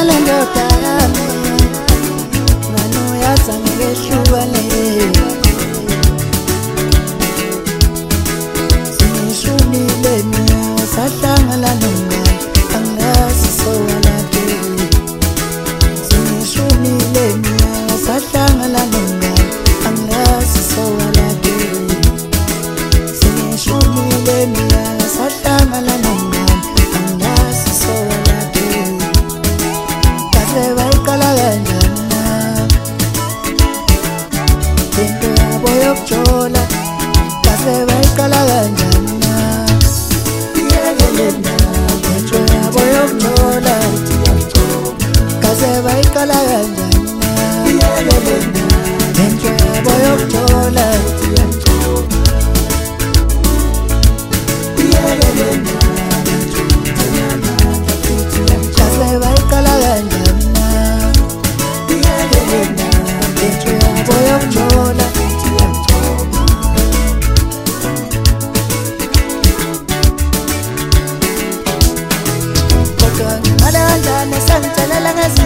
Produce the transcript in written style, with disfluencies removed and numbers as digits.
le ndoda yami ngani uyazi angehlukane sengishonile mina sahlangana nomngane angazi sowalaphi sengishonile mina sahlangana nomngane angazi sowalaphi sengishonile mina sahlangana nomngane angazi sowalaphi kahle bayiqala kanjani na into yabo yokujola kahle bayiqala kanjani na iyekelena into yabo yokujola kahle bayiqala kanjani na iyekelena into yabo yokujola iyekelena kahle bayiqala kanjani na iyekelena into yabo yokujola kodwa ngimala kanjani sangitshelela